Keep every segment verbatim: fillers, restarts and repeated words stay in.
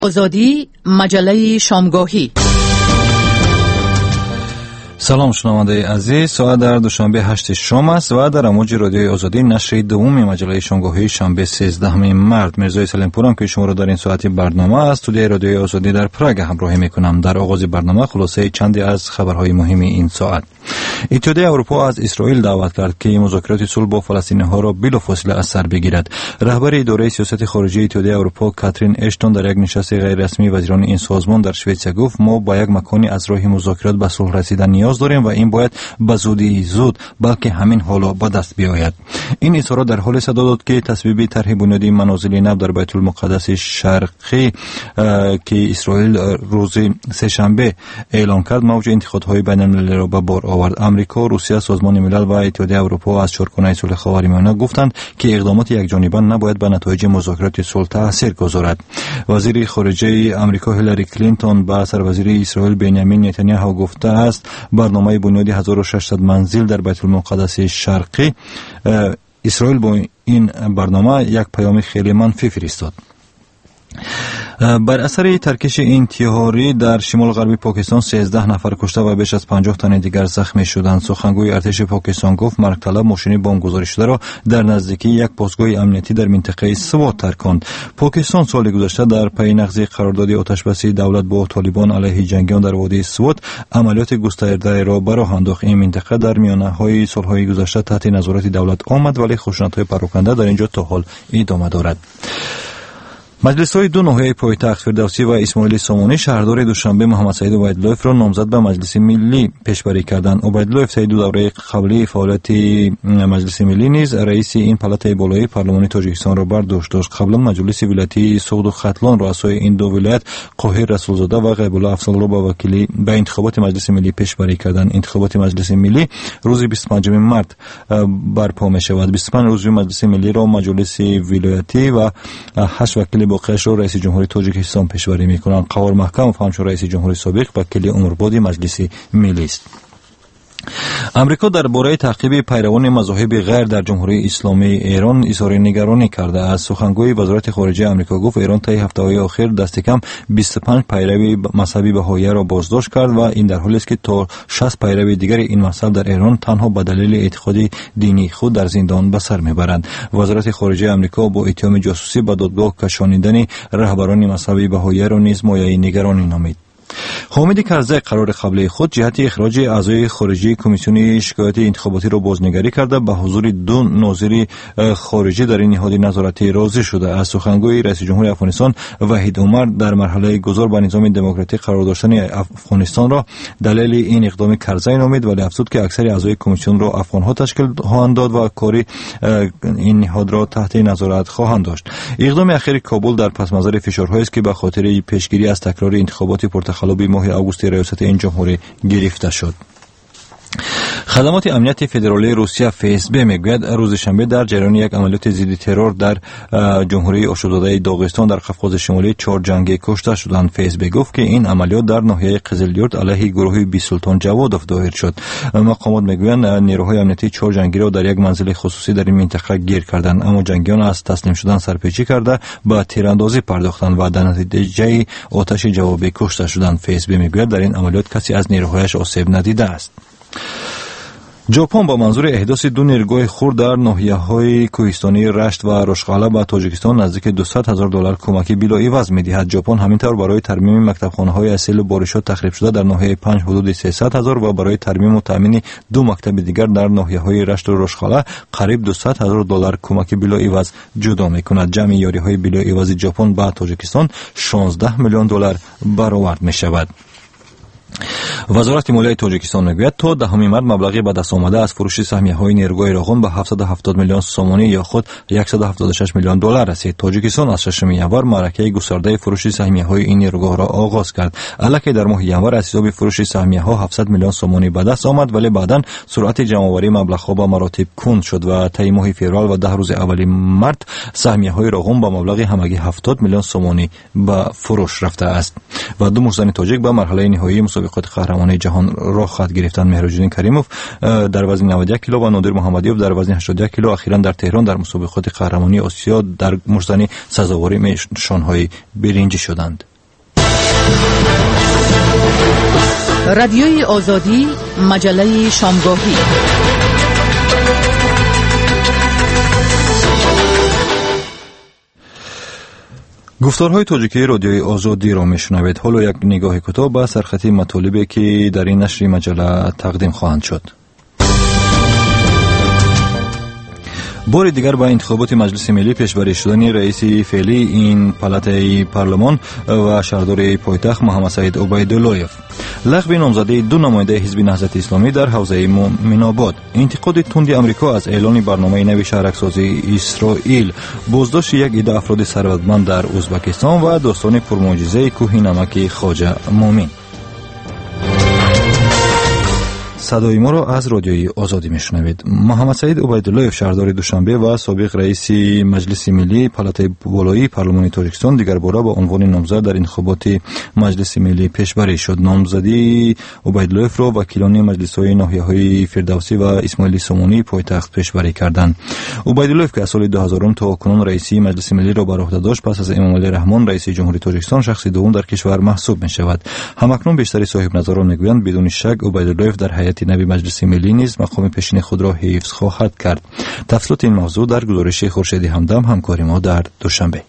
آزادی مجله شامگاهی. سلام شنونده عزیز، ساعت در دوشنبه هشت شام است و در امواج رادیوی آزادی نشر دوم مجله شامگاهی شنبه سیزدهم مارس. میرزا سلیمپورم که شما را در این ساعتی برنامه از استودیوی رادیوی آزادی در پراگ همراهی میکنم. در آغاز برنامه خلاصه چندی از خبرهای مهم این ساعت. اتحادیه اروپا از اسرائیل دعوت کرد که مذاکرات صلح با فلسطینی‌ها را بلافاصله از سر بگیرد. رهبر اداره سیاست خارجی اتحادیه اروپا کاترین اشتون در یک نشست غیر رسمی وزیران این سازمان در سوئیسرا گفت ما با یک مکانی از راه مذاکرات به صلح رسیدن نیاز داریم و این باید به زودی زود بلکه همین حالا به دست بیاید. این اظهارات در حال صدا داد که تصویب طرح بنیادی منازل نو در بیت المقدس شرقی که اسرائیل روز سه‌شنبه اعلام کرد موج انتقادهای بین‌المللی را به بار آورد. آمریکا، روسیه، سازمان ملل و اتحادیه اروپا از چهارگانه صلح خاورمیانه گفتند که اقدامات یکجانبه نباید به نتایج مذاکرات صلح تاثیر گذارد. وزیر خارجه آمریکا هیلاری کلینتون به سروزیر اسرائیل بنیامین نتانیاهو گفته است برنامه بنیادی هزار و ششصد منزل در بیت المقدس شرقی اسرائیل با این برنامه یک پیام خیلی منفی فرستاد. بر اثر ترکش انتحاری در شمال غربی پاکستان سیزده نفر کشته و بیش از پنجاه تن دیگر زخمی شدند. سخنگوی ارتش پاکستان گفت مرگ طلب ماشین بمب گذاری شده را در نزدیکی یک پاسگاه امنیتی در منطقه سوات ترکاند. پاکستان سال گذشته در پی نقض قرارداد آتشبسی دولت با طالبان علیه جنگیان در وادی سوات عملیات گسترده را به راه انداخت. این منطقه در میانه‌های سالهای گذشته تحت نظارت دولت آمد ولی خشونت‌های پراکنده در اینجا تا حال ادامه دارد. مجلس‌های دو ناحیه پایتخت فردوسی و اسماعیل سامانی شهردار دوشنبه محمد سعید عبیداللهیف را نامزد به مجلس ملی پیشبری کردند. عبیداللهیف طی دو دوره قبلی فعالیت مجلس ملی نیز رئیس این پالاتای بالای پارلمانی تاجیکستان را بر دوش داشت. قبلا مجلس ولایتی سوخت و ختلان رؤسای این دو ولایت قاهر رسولزاده و غیب الله افضل را با وکیلی به انتخابات مجلس ملی پیشبری کردند. انتخابات مجلس ملی روز بیست و پنجم مارس برپا می‌شود. بیست و پنج عضو مجلس ملی را مجلس ولایتی و هشت وکیل باقیش را رئیس جمهوری تاجیکستان پیشبری می‌کنند. قوار محکم همچون رئیس جمهوری سابق وکیل عمربادی مجلس ملی است. امریکا درباره تعقیب پیروان مذاهب غیر در جمهوری اسلامی ایران اظهار نگرانی کرده است. سخنگوی وزارت خارجه امریکا گفت ایران طی هفته‌های اخیر دست کم بیست و پنج پیروی مذهبی بهایی را بازداشت کرد و این در حالی است که تا شصت پیروی دیگر این مذهب در ایران تنها به دلیل اعتقاد دینی خود در زندان به سر میبرند. وزارت خارجه امریکا با اتهام جاسوسی به دادگاه کشانیدن رهبران مذهبی بهایی را نیز مایه نگرانی نامید. حامد کرزی قرار قبلی خود جهت اخراج اعضای خارجی کمیسیون شکایت انتخاباتی را بازنگری کرده به حضور دو ناظر خارجی در این نهاد نظارتی راضی شده است. سخنگوی رئیس جمهور افغانستان وحید عمر در مرحله گذار به نظام دموکراتیک قرار داشتن افغانستان را دلیل این اقدام کرزی نامید ولی افزود که اکثر اعضای کمیسیون را افغان‌ها تشکیل خواهند داد و کاری این نهاد را تحت نظارت خواهند داشت. اقدام اخیر کابل در پس منظر فشارهایی است که به خاطر پیشگیری از تکرار انتخابات پرتخلابی ماه آگوست ریاست این جمهوری گرفته شد. خدمات امنیت فدرالی روسیه اف اس بی میگوید روز شنبه در جریان یک عملیات ضد ترور در جمهوری آشوب‌زده داغستان در قفقاز شمالی چهار جنگی کشته شدند. اف اس بی گفت که این عملیات در ناحیه قزلیورد علیه گروه بی سلطان جوادوف دایر شد. مقامات میگویند نیروهای امنیتی چهار جنگی را در یک منزل خصوصی در این منطقه گیر کردند اما جنگیان از تسلیم شدن سرپیچی کرده به تیراندازی پرداختند و در نتیجه آتش جوابی کشته شدند. اف اس بی میگوید در این عملیات کسی از نیروهایش آسیب ندیده است. ژاپن با منظور احداث دو نیروگاه خرد در ناحیه‌های کوهستانی رشت و رشقاله به تاجیکستان نزدیک دویست هزار دلار کمکی بلا عوض می‌دهد. ژاپن همینطور برای ترمیم مکتبخانه‌های اصیل و بارشات تخریب شده در ناحیه پنج حدود سیصد هزار و برای ترمیم و تامین دو مکتب دیگر در ناحیه‌های رشت و رشقاله قریب دویست هزار دلار کمکی بلا عوض جدا می‌کند. جمع یاری‌های بلا عوض ژاپن به تاجیکستان شانزده میلیون دلار برآورد می‌شود. وزارت مالیه تاجیکستان میگوید تا دهم مارس مبلغی به دست آمده از فروش سهمیه‌های نیروگاه راغون به هفتصد و هفتاد میلیون سومانی یا خود صد و هفتاد و شش میلیون دلار رسید. تاجیکستان از ششم ینور معرکه گسترده فروش سهمیه‌های این نیروگاه را آغاز کرد. البته در ماه ینور از حساب فروش سهمیه‌ها هفتصد میلیون سومانی به دست آمد ولی بعداً سرعت جمع‌آوری مبلغ‌ها به مراتب کند شد و طی ماه فوریه و ده روز اول مارس سهمیه‌های راغون با مبلغ همگی هفتاد میلیون سومانی به فروش رفته است و دو مشتری تاجیک به مرحله نهایی مسابقات قهرمانی جهان راه خواهد گرفتن. مهرجدین کریموف در وزن نود و یک کیلو و نادر محمدیوف در وزن هشتاد و یک کیلو اخیراً در تهران در مسابقات قهرمانی آسیا در مشتنی سزاواری نشانهای برنجی شدند. رادیوی آزادی، مجله شامگاهی. گفتارهای تاجیکی رادیوی آزادی را میشنوید. حالا یک نگاه کوتاه به سرخطی مطالبی که در این نشر مجله تقدیم خواهند شد. بار دیگر با انتخابات مجلس ملی پیشبری شدن رئیس فعلی این پالاتای پارلمان و شهردار پایتخت محمد سعید عبیداللهیف، لغو نامزدی دو نماینده حزب نهضت اسلامی در حوزه مومنآباد، انتقاد تند آمریکا از اعلان برنامه نوی شهرک‌سازی اسرائیل، بازداشت یک عده افراد ثروتمند در ازبکستان و داستان پرمعجزه کوه نمک خواجه مومن. صدای ما را از رادیوی آزادی میشنوید. محمد سعید عبیداللهیف، شهردار دوشنبه و سابق رئیس مجلس ملی پالاتای بالایی پارلمان تاجیکستان، دیگر باره با عنوان نامزد در انتخابات مجلس ملی پیشبری شد. نامزدی عبیداللهیف را وکیلان مجلس‌های ناحیه‌های فردوسی و اسماعیلی سامانی پایتخت پیشبری کردند. عبیداللهیف که از سال دو هزار تا کنون رئیس مجلس ملی را بر عهده داشت، پس از امامعلی رحمان رئیس جمهوری تاجیکستان شخص دوم در کشور محسوب می‌شود. همکنون بیشتر صاحب نظران می‌گویند بدون شک عبیداللهیف در هیئت نوی مجلس ملی نیز مقام پیشین خود را حفظ خواهد کرد. تفصیلات این موضوع در گزارش خورشید همدم همکار ما در دوشنبه.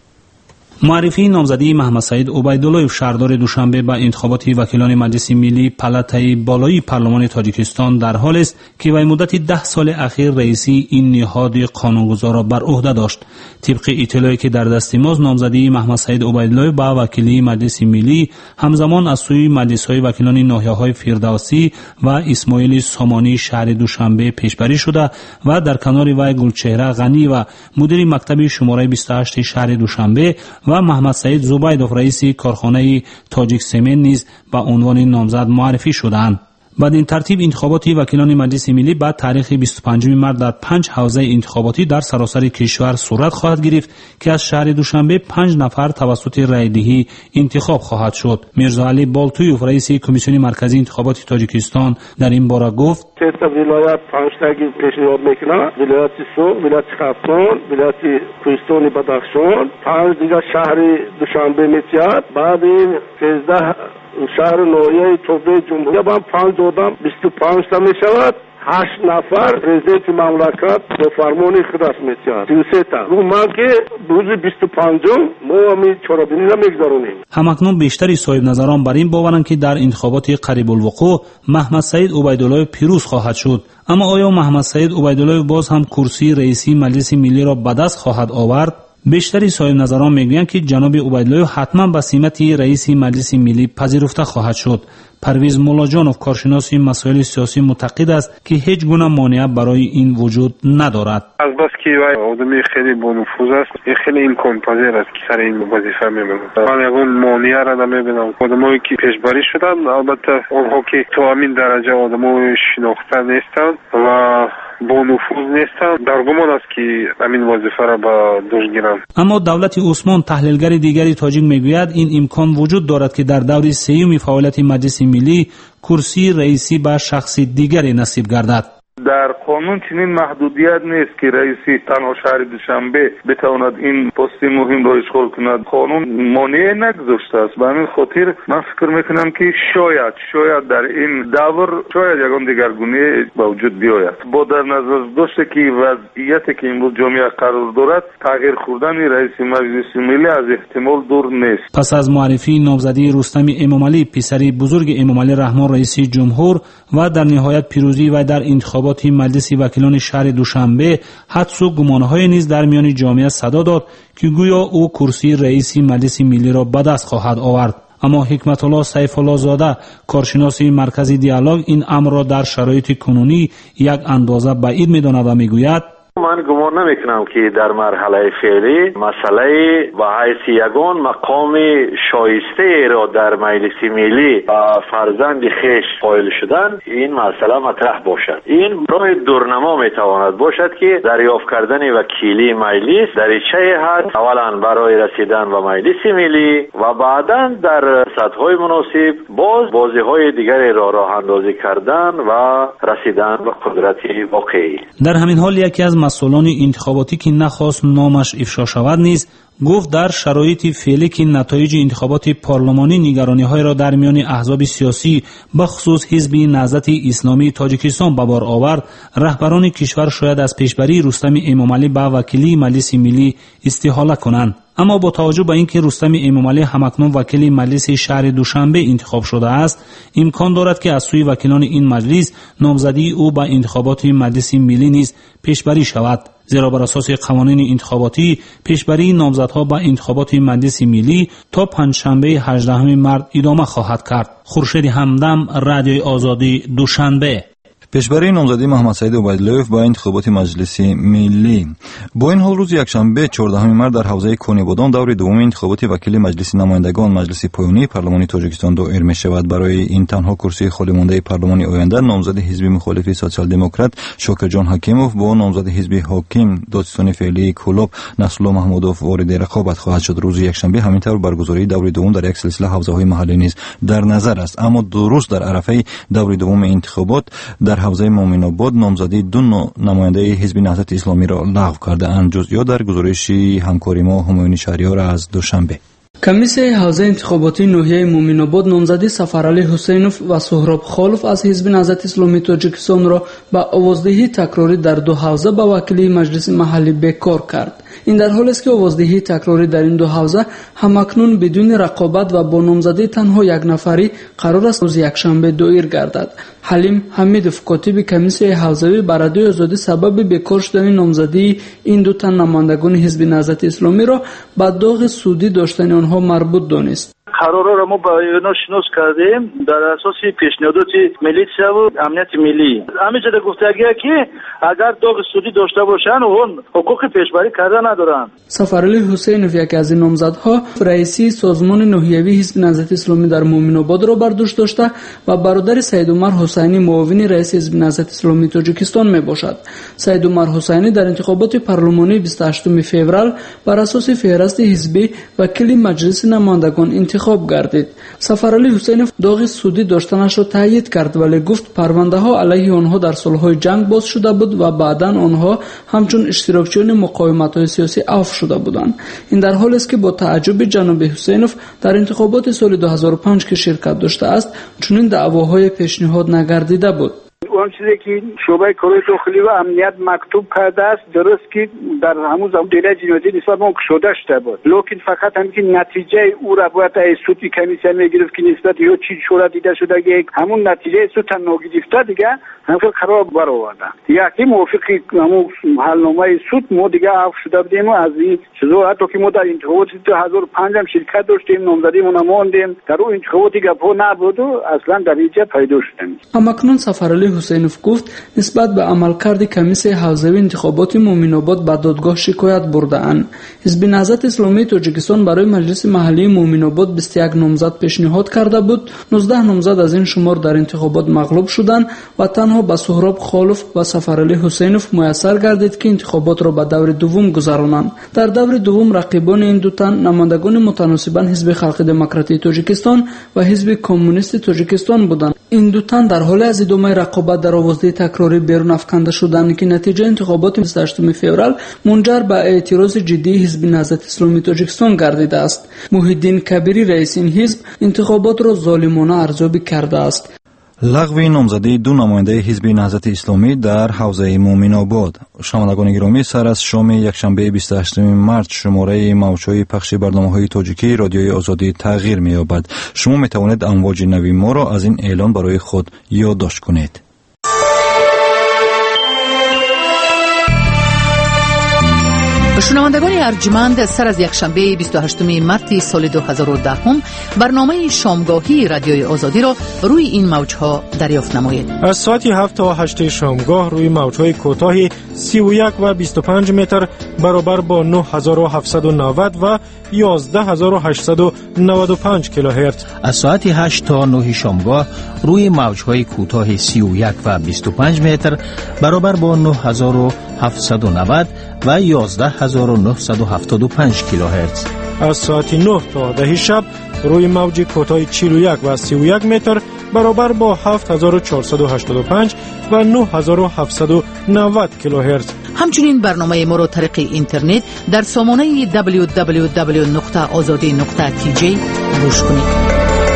معرفی نامزدی محمد سعید عبیداللهیف، شهردار دوشنبه، به انتخابات وکیلان مجلس ملی پالاتای بالایی پارلمان تاجیکستان در حال است که وی مدت ده سال اخیر رئیسی این نهاد قانونگذار را بر عهده داشت. طبق اطلاعی که در دست ماست، نامزدی محمد سعید عبیداللهیف به وکیلی مجلس ملی همزمان از سوی مجلس‌های وکیلان ناحیه‌های فردوسی و اسماعیلی سامانی شهر دوشنبه پیشبری شده و در کنار وی گلچهره غنی و مدیر مکتب شماره بیست و هشت شهر دوشنبه و محمد سعید زبیدوف، رئیس کارخانه تاجیک سمنت، نیز به عنوان نامزد معرفی شدند. بعد این ترتیب انتخابات وکیلان مجلس ملی بعد تاریخ بیست و پنجم مارس در پنج حوزه انتخاباتی در سراسر کشور صورت خواهد گرفت که از شهر دوشنبه پنج نفر توسط رایدهی انتخاب خواهد شد. میرزا علی بالتویوف، رئیس کمیسیون مرکزی انتخابات تاجیکستان، در این باره گفت: تا ولایت پنج تاگی پیشنهاد میکنه، ولایت سو، ولایت خرطوم، ولایت کوهستان بدخشان، پنج دیگر شهر دوشنبه میتیاد. بعد این سیزده شهر نوعی توبه جمهوری با پنج دادم بیست و پنج تا می شود. هشت نفر رئیس مملکت با فرمان خود است میتیاد. سی و سه تا. رو من که روز بیست و پنجم ما همی چرابینی را میگذارونیم. همکنون بیشتری صاحب نظران بر این باورند که در انتخابات قریب الوقوع محمد سعید عبیداللهیف پیروز خواهد شد. اما آیا محمد سعید عبیداللهیف باز هم کرسی رئیسی مجلس ملی را به دست خواهد آورد؟ بیشتری صاحب نظران میگویند که جناب عبیداللهیف حتما به سمت رئیس مجلس ملی پذیرفته خواهد شد. پرویز مولاجانوف، کارشناس مسائل سیاسی، معتقد است که هیچ گونه مانع برای این وجود ندارد. از بس که وی آدمی خیلی با نفوذ است، خیلی امکان پذیر است که سر این وظیفه میمونه. من یگان مانع را نمیبینم. آدمایی که پیشبری شدن، البته آنها که تو همین درجه آدمای شناخته نیستند و با نفوذ نیستند، در گمان است که همین وظیفه را به دوش گیرند. اما دولت عثمان، تحلیلگر دیگری تاجیک، میگوید این امکان وجود دارد که در دور سیوم فعالیت مجلس ملی کرسی رئیسی به شخص دیگری نصیب گردد. در قانون چنین محدودیت نیست که رئیسی تنها شهر دوشنبه بتواند این پست مهم را اشغال کند. قانون مانع نگذاشته است. به همین خاطر من فکر میکنم که شاید شاید در این دور شاید یگان دیگرگونی به وجود بیاید. با در نظر داشته که وضعیتی که امروز جامعه قرار دارد، تغییر خوردن رئیس مجلس ملی از احتمال دور نیست. پس از معرفی نامزدی رستم امامعلی، پسری بزرگ امامعلی رحمان رئیس جمهور، و در نهایت پیروزی و در انتخابات مجلس وکیلان شهر دوشنبه، حدس و گمانه‌های نیز در میان جامعه صدا داد که گویا او کرسی رئیس مجلس ملی را به دست خواهد آورد. اما حکمت الله سیف الله زاده، کارشناس مرکزی دیالوگ، این امر را در شرایط کنونی یک اندازه بعید می‌داند و می‌گوید: من گمان نمیکنم که در مرحله فعلی مسئله با حیث یگان مقام شایسته را در مجلس ملی فرزند خیش قائل شدن این مسئله مطرح باشد. این راه دورنما میتواند باشد که دریافت کردن وکیلی مجلس دریچه هست، اولا برای رسیدن به مجلس ملی و بعدا در سطح‌های مناسب باز بازی‌های دیگری را راه اندازی کردن و رسیدن به قدرت واقعی. در همین حال یکی از مسئولان انتخاباتی که نخواست نامش افشا شود نیز گفت در شرایط فعلی که نتایج انتخابات پارلمانی نگرانی‌های را در میان احزاب سیاسی بخصوص حزب نهضت اسلامی تاجیکستان به بار آورد، رهبران کشور شاید از پیشبری رستم امامعلی به وکیلی مجلس ملی استحاله کنند. اما با توجه به اینکه رستم امامعلی همکنون وکیل مجلس شهر دوشنبه انتخاب شده است، امکان دارد که از سوی وکیلان این مجلس نامزدی او به انتخابات مجلس ملی نیز پیشبری شود، زیرا بر اساس قوانین انتخاباتی پیشبری نامزدها به انتخابات مجلس ملی تا پنجشنبه هجدهم مارس ادامه خواهد کرد. خورشید همدم، رادیوی آزادی، دوشنبه. پیشبری نامزدی محمد سعید عبیداللهیف با انتخابات مجلس ملی. با این حال روز یکشنبه چهاردهم مارس در حوزه کونیبودان دور دوم انتخابات وکیل مجلس نمایندگان مجلس پایانی پارلمان تاجیکستان دایر می شود. برای این تنها کرسی خالی مانده پارلمان آینده نامزد حزب مخالف سوسیال دموکرات شاکرجان حکیموف با نامزد حزب حاکم دادستان فعلی کلوب نصرالله محمودوف وارد رقابت خواهد شد. روز یکشنبه همینطور برگزاری دور دوم در یک سلسله حوزه‌های محلی نیز در نظر است، اما درست در عرفه دور دوم انتخابات در حوزه مومن آباد نامزدی دو نماینده حزب نهضت اسلامی را لغو کرده اند. جزئیات در گزارش همکاری ما همایون شهریار از دوشنبه. کمیسیون حوزه انتخاباتی ناحیه مومن آباد نامزدی سفرعلی حسینوف و سهراب خالف از حزب نهضت اسلامی تاجیکستان را با آوازدهی تکراری در دو حوزه به وکیلی مجلس محلی بیکار کرد. این در حالی است که آوازدهی تکراری در این دو حوزه همکنون بدون رقابت و با نامزدی تنها یک نفری قرار است روز یکشنبه دایر گردد. حلیم حمیدوف کاتب کمیسیون حوزوی بر رادیوی آزادی سبب بیکار شدن نامزدی این دو تن نمایندگان حزب نهضت اسلامی را به داغ سودی داشتن آنها مربوط دانست. قرارا را ما با اینا شناس کردیم در اساس پیشنهادات میلیشیا و امنیت ملی. همینجا گفتگیه که اگر داغ سودی داشته باشن اون حقوق پیشبری کرده ندارن. سفرعلی حسینوف یکی از این نامزدها رئیسی سازمان ناحیوی حزب نهضت اسلامی در مومن آباد را بر دوش داشته و برادر سید عمر حسینی معاون رئیس حزب نهضت اسلامی تاجیکستان می باشد. سید عمر حسینی در انتخابات پارلمانی بیست و هشتم فوریه بر اساس فهرست حزبی وکیل مجلس نمایندگان انتخاب گردید. سفرعلی حسینوف داغ سودی داشتنش را تایید کرد، ولی گفت پرونده ها علیه آنها در سالهای جنگ باز شده بود و بعداً آنها همچون اشتراکچیان مقاومت های سیاسی عفو شده بودند. این در حالی است که با تعجب جناب حسینوف در انتخابات سال دو هزار و پنج که شرکت داشته است چنین دعواهای پیشنهاد نگردیده بود. اون چیزی که شعبه کارهای داخلی و امنیت مکتوب کرده است درست که در همون زمان دیله جنایتی نسبت به شده شده بود، لیکن فقط همین که نتیجه او را باید از سود کمیسیون میگرفت که نسبت یا چی شورا دیده شده که همون نتیجه سود ناگرفته دیگه همون قرار بر آوردن. یکی موافقی همون حلنامه سود ما دیگه عفو شده بودیم و از این چیزا حتی که ما در انتخابات دو هزار و پنج هم شرکت داشتیم، نامزدیمون ماندیم، در اون انتخاباتی گپا نبود و اصلا در اینجا پیدا شدیم. اما کنون سفرعلی حسینوف گفت نسبت به عملکرد کمیسیون حوزوی انتخابات مومن آباد به دادگاه شکایت برده اند. حزب نهضت اسلامی تاجیکستان برای مجلس محلی مومن آباد بیست و یک نامزد پیشنهاد کرده بود. نوزده نامزد از این شمار در انتخابات مغلوب شدند و تنها به سهراب خالف و سفرعلی حسینوف میسر گردید که انتخابات را به دور دوم گذرانند. در دور دوم رقیبان این دو تن نمایندگان متناسباً حزب خلق دموکراتی تاجیکستان و حزب کمونیست تاجیکستان بودند. این دو تن در حال از ادامه رقابت در آوازده تکراری بیرون افکنده شدند که نتیجه انتخابات بیست و هشتم فوریه منجر به اعتراض جدی حزب نهضت اسلامی تاجیکستان گردیده است. محیدین کبیری رئیس این حزب انتخابات را ظالمانه ارزیابی کرده است. لغو نامزدی دو نماینده حزب نهضت اسلامی در حوزه مومن آباد. شنوندگان گرامی، سر از شام یکشنبه بیست و هشتم مارس شماره موج‌های پخش برنامه‌های تاجیکی رادیوی آزادی تغییر می‌یابد. شما می‌توانید امواج نوی ما را از این اعلان برای خود یادداشت کنید. شنوندگان ارجمند، سر از یکشنبه بیست و هشتم مارس سال دو هزار و ده برنامه شامگاهی رادیوی آزادی را روی این موج‌ها دریافت نمایید. از ساعت هفت تا هشت شامگاه روی موج‌های کوتاه سی و یک و بیست و پنج متر برابر با نه هزار و هفتصد و نود و یازده هزار و هشتصد و نود و پنج کیلوهرتز. از ساعت هشت تا نه شامگاه روی موج‌های کوتاه سی و یک و بیست و پنج متر برابر با نه هزار و هفتصد و نود و یازده هزار و نهصد و هفتاد و پنج کیلوهرتز. از ساعت نه تا ده شب روی موج کوتاه چهل و یک و سی و یک متر برابر با هفت هزار و چهارصد و هشتاد و پنج و نه هزار و هفتصد و نود کیلوهرتز. همچنین برنامه ما را طریق اینترنت در سامانه دبلیو دبلیو دبلیو نقطه آزادی نقطه تی جی گوش کنید.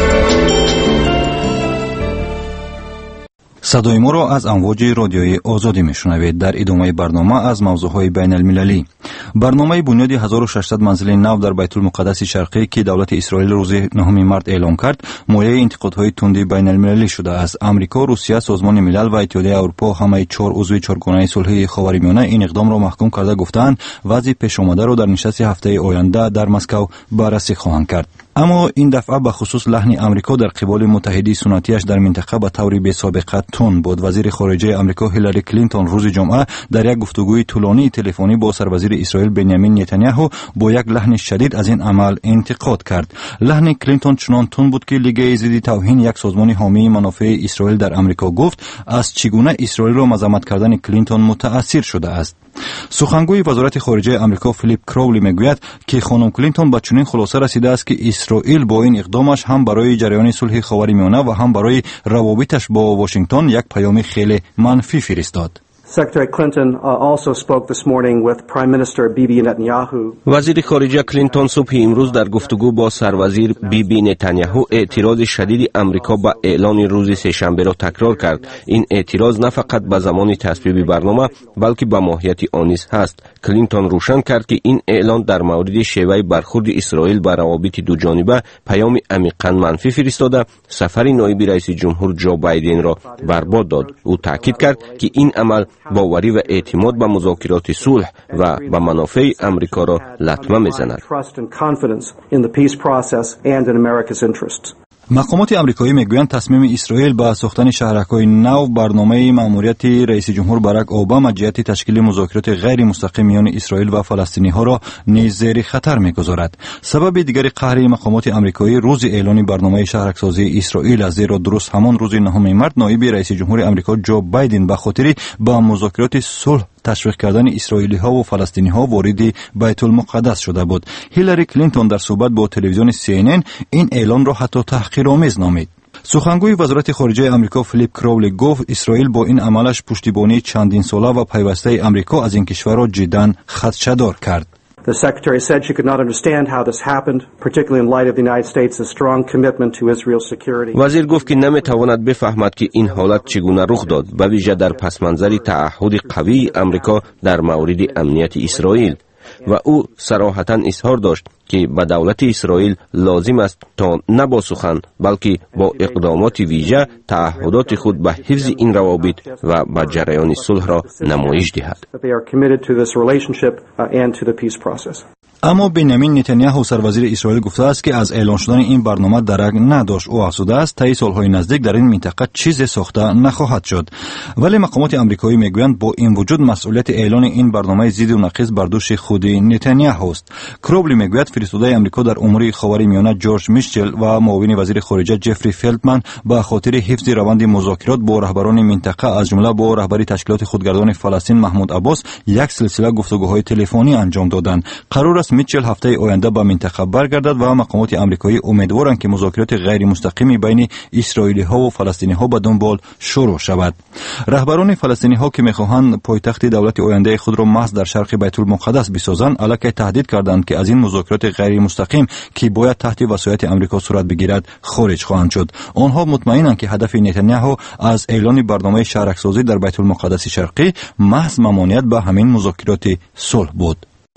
صدای ما را از امواج رادیوی آزادی میشنوید. در ادامه برنامه از موضوعهای بین المللی، برنامه بنیاد هزار و ششصد منزل نو در بیت المقدس شرقی که دولت اسرائیل روز نهم مارس اعلام کرد مایه انتقادهای تندی بین المللی شده است. امریکا، روسیه، سازمان ملل و اتحادیه اروپا همه چهار عضو چهارگانه صلح خاورمیانه این اقدام را محکوم کرده گفتند وضع پیش آمده را در نشست هفته آینده در مسکو بررسی خواهند کرد. اما این دفعه به خصوص لحن امریکا در قبال متحدی سنتیش در منطقه به طور بی سابقه تند بود. وزیر خارجه امریکا هیلاری کلینتون روز جمعه در یک گفتگوی طولانی تلفنی با سروزیر اسرائیل بنیامین نتانیاهو با یک لحن شدید از این عمل انتقاد کرد. لحن کلینتون چنان تند بود که لیگ ضد توهین، یک سازمان حامی منافع اسرائیل در امریکا، گفت از چگونه اسرائیل را مذمت کردن کلینتون متاثر شده است. سخنگوی وزارت خارجه امریکا فیلیپ کراولی میگوید که خانم کلینتون به چنین خلاصه رسیده است که اسرائیل با این اقدامش هم برای جریان صلح خاورمیانه و هم برای روابطش با واشنگتن یک پیام خیلی منفی فرستاد. Secretary Clinton uh, also spoke this morning with Prime Minister Bibi Netanyahu. وزیر خارجه کلینتون صبح امروز در گفتگو با سروزیر بیبی نتانیاهو اعتراض شدید امریکا به اعلان روز سه‌شنبه را تکرار کرد. این اعتراض نه فقط به زمان تصویب برنامه بلکه به ماهیت آن نیز هست. کلینتون روشن کرد که این اعلان در مورد شیوه برخورد اسرائیل به روابط دو جانبه پیام عمیقاً منفی فرستاده سفر نایب رئیس جمهور جو بایدن را برباد داد. او تاکید کرد که این عمل باوری و اعتماد به مذاکرات صلح و به منافع امریکا را لطمه می‌زند. مقامات آمریکایی میگویند تصمیم اسرائیل به ساختن شهرک‌های نو برنامه مأموریت رئیس جمهور باراک اوباما جهت تشکیل مذاکرات غیر مستقیم میان اسرائیل و فلسطینی‌ها را نیز زیر خطر می‌گذارد. سبب دیگر قهر مقامات آمریکایی روز اعلان برنامه شهرک‌سازی اسرائیل است، زیرا درست همان روز نهم مارس نایب رئیس جمهور آمریکا جو بایدن به خاطر با مذاکرات صلح تشویق کردن اسرائیلی ها و فلسطینی ها وارد بیت المقدس شده بود. هیلاری کلینتون در صحبت با تلویزیون سی ان ان این اعلان را حتی تحقیرآمیز نامید. سخنگوی وزارت خارجه امریکا فیلیپ کراولی گفت اسرائیل با این عملش پشتیبانی چندین ساله و پیوسته امریکا از این کشور را جداً خدشه‌دار کرد. The Secretary said she could not understand how this happened, particularly in light of the United States' strong commitment to Israel's security. وزیر گفت که نمیتواند بفهمد که این حالت چگونه رخ داد، به ویژه در پس منظر تعهد قوی امریکا در مورد امنیت اسرائیل. و او صراحتاً اظهار داشت که به دولت اسرائیل لازم است تا نه با سخن بلکه با اقدامات ویژه تعهدات خود به حفظ این روابط و به جریان صلح را نمایش دهد. اما بنیامین نتانیاهو سروزیر اسرائیل گفته است که از اعلان شدن این برنامه درک نداشت. او افزوده است طی سالهای نزدیک در این منطقه چیزی ساخته نخواهد شد. ولی مقامات آمریکایی میگویند با این وجود مسئولیت اعلان این برنامه ضد و نقیض بر دوش خود نتانیاهو است. کروبلی میگوید فرستاده آمریکا در امور خاورمیانه جورج میشل و معاون وزیر خارجه جفری فلتمن به خاطر حفظ روند مذاکرات با رهبران منطقه از جمله با رهبری تشکیلات خودگردان فلسطین محمود عباس یک سلسله گفتگوهای تلفنی انجام دادند. قرار است میچل هفته آینده به منطقه برگردد و مقامات آمریکایی امیدوارند که مذاکرات غیر مستقیمی بین اسرائیلی ها و فلسطینی ها به دنبال شروع شود. رهبران فلسطینی ها که میخواهند پایتخت دولت آینده خود را محض در شرق بیت المقدس بسازند الکی تهدید کردند که از این مذاکرات غیر مستقیم که باید تحت وصایت آمریکا صورت بگیرد خارج خواهند شد. آنها مطمئنند که هدف نتانیاهو از اعلان برنامه شهرک‌سازی در بیت المقدس شرقی محض ممانعت به همین مذاکرات صلح بود.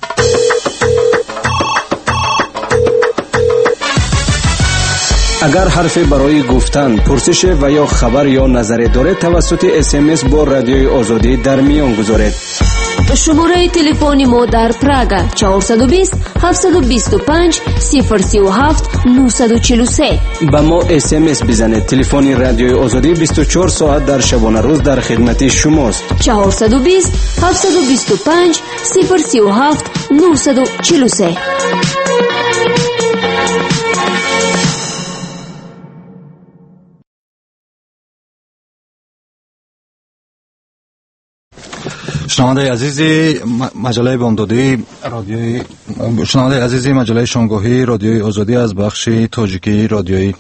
اگر حرفی برای گفتن، پرسش و یا خبر یا نظری دارید توسط اس ام اس با رادیوی آزادی در میان گذارید. شماره تلفن ما در پراگ چهارصد و بیست هفتصد و بیست و پنج صفر سه و هفت نهصد و چهل و سه. با ما اس ام اس بزنید. تلفن رادیوی آزادی بیست و چهار ساعت در شبانه روز در خدمت شماست. چهارصد و بیست هفتصد و بیست و پنج صفر سه و هفت نهصد و چهل و سه. شنونده عزیزی مجله بامدادی رادیوی شنونده عزیزی مجله شامگاهی رادیوی آزادی از بخش تاجیکی رادیوی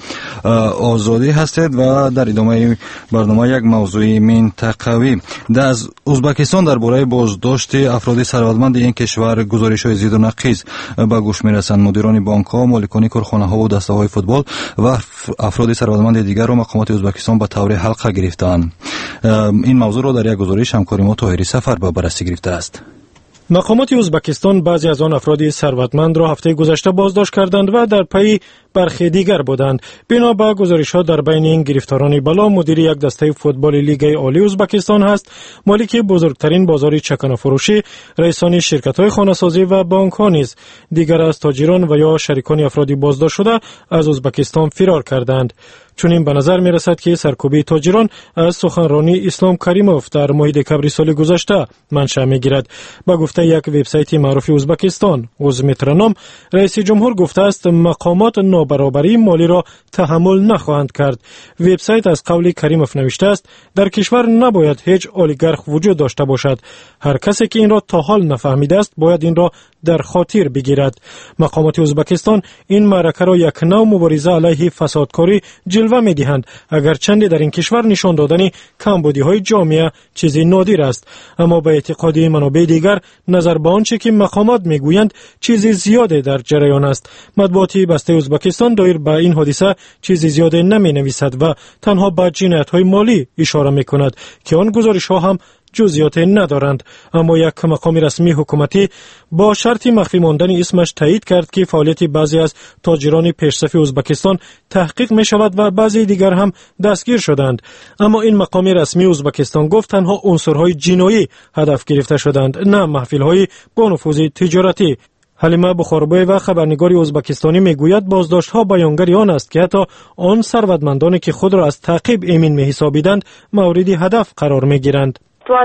آزادی هستید و در ادامه برنامه یک موضوع منطقوی در ازبکستان درباره بازداشت افراد ثروتمند این کشور گزارش‌های زیاد و نقیض به گوش می‌رسند. مدیران بانک‌ها، مالکان کارخانه‌ها و دسته‌های فوتبال و افراد ثروتمند دیگر را مقامات ازبکستان به طور حلقه گرفتند. این موضوع را در یک گزارش همکاری ما طاهری سفر به بررسی گرفته است. مقامات ازبکستان بعضی از آن افراد ثروتمند را هفته گذشته بازداشت کردند و در پی برخی دیگر بودند. بنا به گزارش‌ها در بین این گرفتاران بالا مدیر یک دسته فوتبال لیگ عالی ازبکستان هست، مالک بزرگترین بازار چکانه فروشی، رئیسان شرکت‌های خانه‌سازی و بانک‌ها نیز دیگر از تاجران و یا شریکان افرادی بازداشت شده از ازبکستان فرار کردند. چنین به نظر می رسد که سرکوبی تاجران از سخنرانی اسلام کریموف در ماه دکمبر سال گذشته منشأ می گیرد. با گفته یک وبسایت معروف ازبکستان، اوزمیترنام، رئیس جمهور گفته است مقامات نابرابری مالی را تحمل نخواهند کرد. وبسایت از قول کریموف نوشته است در کشور نباید هیچ اولیگارخ وجود داشته باشد. هر کسی که این را تا حال نفهمیده است باید این را در خاطر بگیرد. مقامات ازبکستان این معرکه را یک نوع مبارزه علیه فسادکاری جلوه می دهند، اگرچند در این کشور نشان دادن کمبودی های جامعه چیزی نادر است، اما به اعتقاد منابع دیگر نظر به آنچه که مقامات می گویند چیزی زیاده در جریان است. مطبوعات بسته ازبکستان دایر به این حادثه چیزی زیاده نمی نویسد و تنها به جنایت های مالی اشاره می کند که آن گزارش ها هم جزئیات ندارند. اما یک مقام رسمی حکومتی با شرط مخفی ماندن اسمش تایید کرد که فعالیت بعضی از تاجران پیشرفت ازبکستان تحقیق می شود و بعضی دیگر هم دستگیر شدند. اما این مقام رسمی ازبکستان گفت تنها عنصرهای جنایی هدف گرفته شدند، نه محفل‌های با نفوذ تجارتی. حلیمه بخاربای و خبرنگاری ازبکستانی میگوید بازداشت‌ها بیانگر آن است که حتی آن ثروتمندانی که خود را از تعقیب امین می‌حسابیدند مورد هدف قرار می‌گیرند.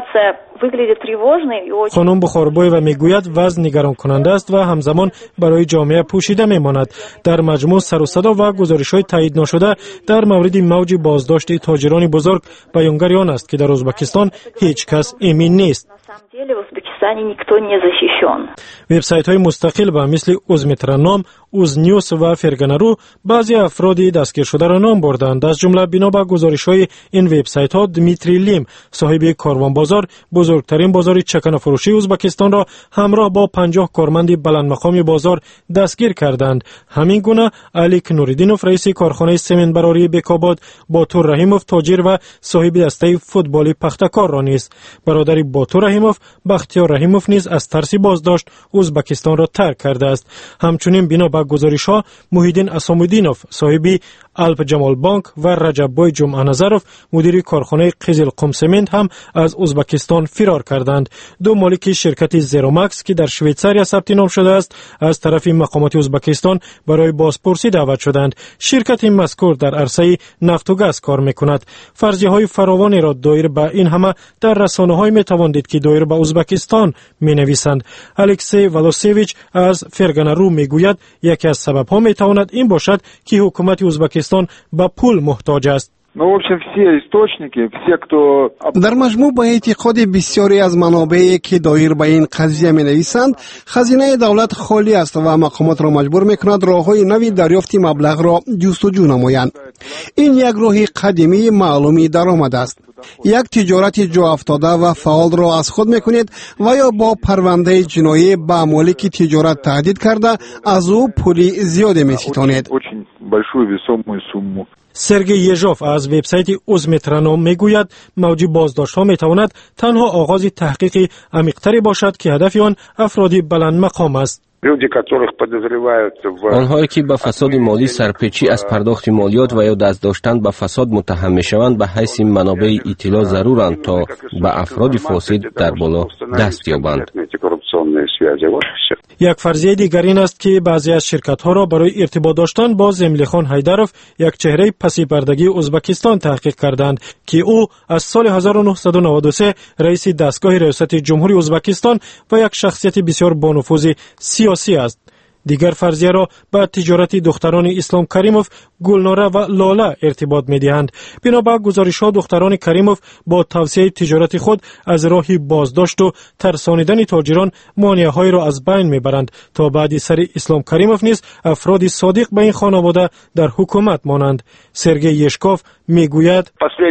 خانم بخاربای و میگوید وضع نگران کننده است و همزمان برای جامعه پوشیده میماند. در مجموع سر و صدا و گزارش‌های تایید نشده در مورد موج بازداشت تاجران بزرگ بیانگر آن است که در ازبکستان هیچ کس امین نیست. وبسایت‌های مستقل با مثل اوزمیترنام، اوزنیوس و فرگنرو بعضی افرادی دستگیر شده را نام بردند. از جمله بنا به گزارش‌های این وبسایت‌ها دمیتری لیم، صاحب کاروان بازار، بزرگترین بازار چکانه فروشی ازبکستان را همراه با پنجاه کارمند بلند مقام بازار دستگیر کردند. همین گونه علیک نوریدینوف، رئیس کارخانه سمنت براری بکاباد، باتور رحیموف، تاجر و صاحب دسته فوتبال پختکار را نیز. برادر باتور رحیموف، بختیار رحیموف نیز از ترس بازداشت ازبکستان را ترک کرده است. همچنین بنا به گزارش‌ها محیدین اسامودینوف، صاحب الپ جمال بانک و رجب بای جمعه نظروف، مدیر کارخانه قزل قم سمنت هم از ازبکستان فرار کردند. دو مالک شرکت زیرومکس که در شویتزاریا ثبت نام شده است از طرف مقامات ازبکستان برای بازپرسی دعوت شدند. شرکت مذکور در عرصه نفت و گاز کار می‌کند. فرضیه‌های فراوانی را دایر به این همه در رسانه‌های می‌توان دید که دایر به ازبکستان می‌نویسند. الکسی ولوسیویچ از فرگنرو می‌گوید یکی از سبب‌ها می‌تواند این باشد که حکومت ازبکستان به پول محتاج است. در مجموع با اعتقاد بسیاری از منابعی که دایر به این قضیه می نویسند، خزینه دولت خالی است و مقامات را مجبور می کند راه‌های نوی دریافت مبلغ را جستجو نمایند. این یک راه قدیمی معلومی درآمد است. یک تجارت جا افتاده و فعال را از خود می کنید و یا با پرونده جنایی به مالک تجارت تهدید کرده از او پولی زیادی می ستانید. سرگئی یژوف از وبسایت اوزمیترنام میگوید موج بازداشت‌ها میتواند تنها آغاز تحقیق عمیق‌تری باشد که هدف آن افرادی بلند مقام است. آنهایی که به فساد مالی سرپیچی از پرداخت مالیات و یا دست داشتن به فساد متهم میشوند به حیث منابع اطلاع ضرورند تا به افراد فاسد در بالا دست یابند. یک فرضیه دیگر این است که بعضی از شرکت‌ها را برای ارتباط داشتن با زملیخان حیدروف، یک چهره پس پردگی ازبکستان تحقیق کردند که او از سال هزار و نهصد و نود و سه رئیس دستگاه ریاست جمهوری ازبکستان و یک شخصیت بسیار با نفوذ سیاسی است. دیگر فرضیه را به تجارت دختران اسلام کریموف، گلناره و لاله ارتباط می‌دهند. بنابر گزارش‌ها دختران کریموف با توسعه تجارت خود از راه بازداشت و ترسانیدن تاجران مانع‌های را از بین می‌برند تا بعد سر اسلام کریموف نیز افراد صادق به این خانواده در حکومت مانند. سرگئی یشکوف میگوید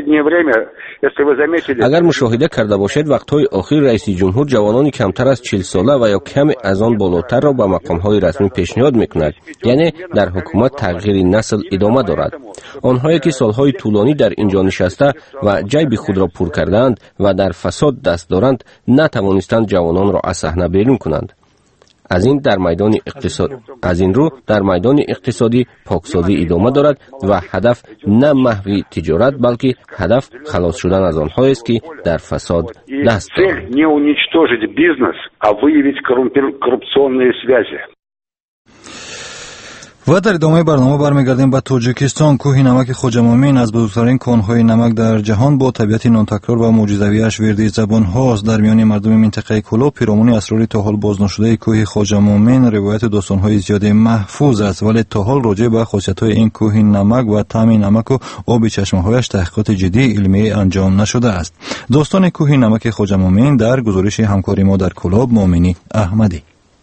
اگر مشاهده کرده باشد وقت‌های اخیر رئیس جمهور جوانان کمتر از چهل ساله و یا کم از آن بالاتر را به مقام‌های رسمی پیشنهاد می‌کند، یعنی در حکومت تغییر نسل ادامه دارد. آنهایی که سالهای طولانی در اینجا نشسته و جیب خود را پر کردند و در فساد دست دارند نتوانستند جوانان را از صحنه بیرون کنند. از این در میدان اقتصاد از این رو در میدان اقتصادی پاکسازی ادامه دارد و هدف نه محو تجارت بلکه هدف خلاص شدن از آنهایی است که در فساد دست دارند. و در ادامه برنامه برمیگردیم به تاجیکستان. کوه نمک خواجه مومن از بزرگترین کانهای نمک در جهان با طبیعت نانتکرار و معجزه‌ایش ورده زبان هاست. در میان مردم منطقه کلو پیرامون اسرار تا حال باز نشده کوه خواجه مومن روایت داستان‌های زیادی محفوظ است، ولی تا حال راجع به خاصیت‌های این کوه نمک و طعم نمک و آب چشمه‌هایش تحقیقات جدی علمی انجام نشده است. داستان کوه نمک خواجه مومن در گزارش همکار ما در کلاب مومنی احمدی.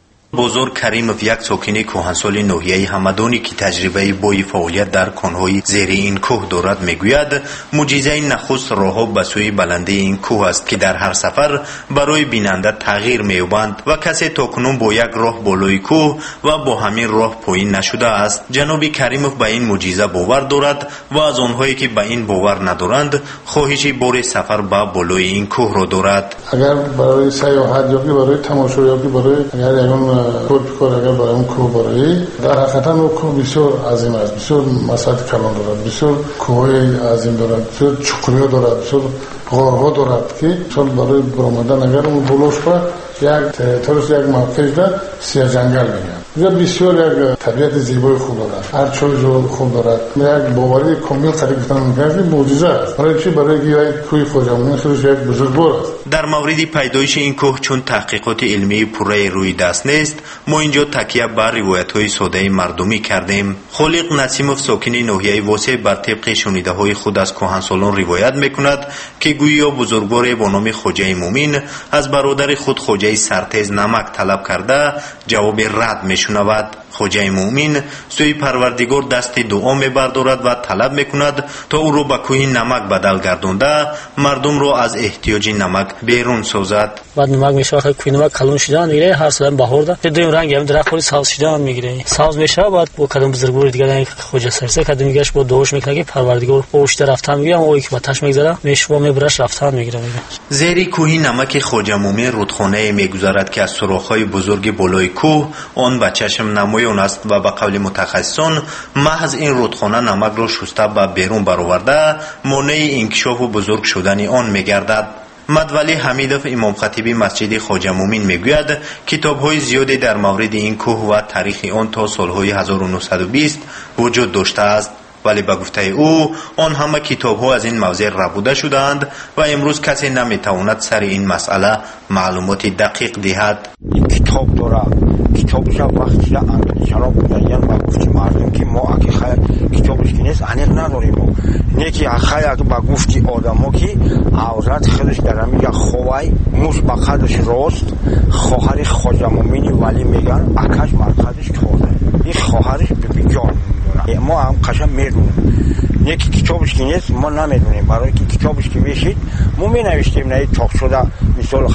بزرگ کریموف یک ساکن کهنسال ناحیه همدانی که تجربه بوی فعالیت در کانهای زیر این کوه دارد میگوید معجزه نخست راهها به سوی بلندی این کوه است که در هر سفر برای بیننده تغییر مییابند و کسی تاکنون با یک راه بالای کوه و با همین راه پایین نشده است. جناب کریموف به این معجزه باور دارد و از آنهایی که به این باور ندارند خواهش بار سفر به بالای این کوه را دارد. اگر برای سیاحت یا برای تماشا یا برای اگر کوه اگر برای اون کوه برای در حقیقت اون کوه بسیار عظیم است، بسیار مساحت کلان دارد، بسیار کوههای عظیم دارد، بسیار چقوری دارد، بسیار غارها دارد که چون برای برآمدن اگر اون بلوش پر یک تریتوریش یک موقعی در سیاه جنگل میگن. بسیار یک طبیعت زیبای خوب دارد، هر چیز خوب دارد. یک باوری کامل خرید گفتن میکنه که معجزه است. برای چی؟ برای که کوه خواجه مومن خودش یک بزرگوار است. در مورد پیدایش این کوه چون تحقیقات علمی پوره روی دست نیست، ما اینجا تکیه بر روایت‌های ساده مردمی کردیم. خالق نسیموف ساکن ناحیه واسع بر طبق شنیده‌های خود از کهنسالان روایت میکند که گویا بزرگوار با نام خواجه مومن از برادر خود خواجه سرتیز نمک طلب کرده جواب رد میشنود. خواجه مومن سوی پروردگار دست دعا میبردارد و طلب میکند تا او را به کوه نمک بدل گردانده مردم را از احتیاج نمک بیرون سازد. بعد نمک میشه وقتی کوه نمک کلون شدن میگیره، هر سال بهار ده دویم رنگ هم درخت خود سبز شدن میگیره، سبز میشه. بعد با کدام بزرگوار دیگه خواجه سرتیز کدام میگهش با دعاش میکنه که پروردگار پشت رفتن میگیره، اون که باتش میگذره میشه و میبرش رفتن میگیره. زیر کوه نمک خواجه مومن رودخانه میگذرد که از سوراخ‌های بزرگ بالای کوه آن به چشم نمایان است و به قول متخصصان محض این رودخانه نمک را شسته به بیرون برآورده مانع انکشاف و بزرگ شدن آن میگردد. مدولی حمیدوف امام خطیبی مسجد خواجه مومن میگوید کتاب‌های زیادی در مورد این کوه و تاریخ آن تا سال‌های هزار و نهصد و بیست وجود داشته است، ولی به گفته او آن همه کتاب‌ها از این موضوع ربوده شدند و امروز کسی نمیتواند سر این مسئله معلومات دقیق دهد. این کتاب داره کتابش وقتی انگلیس‌ها بودن با گفت مردم که ما اگه خیر کتابش که نیست انیق نداریم، نه که خیر اگه با گفتی آدما که عورت خودش در میگه خوای موش با خودش راست خواهر خواجه مومن ولی میگن اکش مرخدش توده این خواهرش به جان ما هم قشنگ میدونیم، نه که کتابش که نیست ما نمیدونیم. برای که کتابش که میشید ما می نوشتیم نه چاپ شده مثال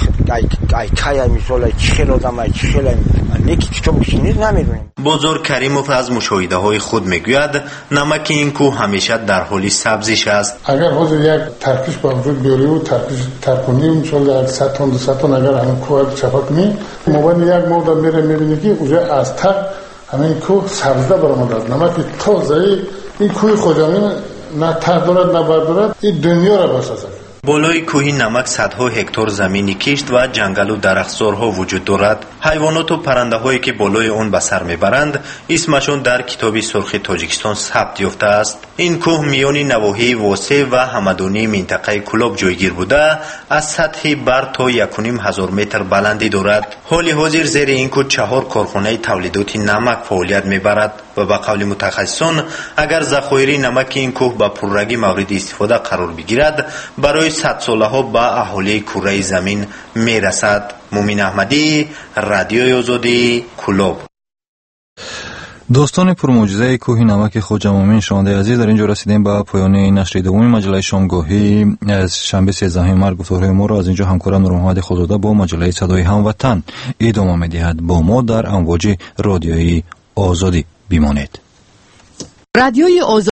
ای کای مثال چخل آدم ای چخل نه که کتابش که نیست نمیدونیم. بزرگ کریموف از مشاهده های خود میگوید نمک این کوه همیشه در حال سبزش است. اگر حاضر یک ترکیش با وجود بیاری و ترکیش ترکنی مثال در صد تن دو صد تن اگر همین کوه چپا کنی موبایل یک مورد میره میبینی که اونجا از تر همین کوه سبزده برآمده. نمک تازه این کوه خواجه مومن نه تر دارد نه بر دارد، این دنیا را بسازد. بالای کوه نمک صدها هکتار زمینی کشت و جنگل و درختزارها وجود دارد. حیوانات و پرنده هایی که بالای آن به سر میبرند اسمشون در کتاب سرخ تاجیکستان ثبت یافته است. این کوه میان نواحی واسع و همدانی منطقه کلاب جایگیر بوده از سطح بر تا یک و نیم هزار متر بلندی دارد. حال حاضر زیر این کوه چهار کارخانه تولیدات نمک فعالیت میبرد و به قول متخصصان اگر ذخایر نمک این کوه به پررگی مورد استفاده قرار بگیرد برای صد ساله ها به اهالی کره زمین میرسد. مومن احمدی، رادیوی آزادی، کلوب. دوستان پرمعجزه کوه نمک خواجه مومن شنونده عزیز، در اینجا رسیدیم به پایان نشر دوم مجله شامگاهی از شنبه سیزدهم مارس. گفتگوهای ما را از اینجا همکارم نور محمد خودزاده با مجله صدای هموطن ادامه می‌دهد. با ما در امواج رادیویی آزادی بمانید. رادیوی آزادی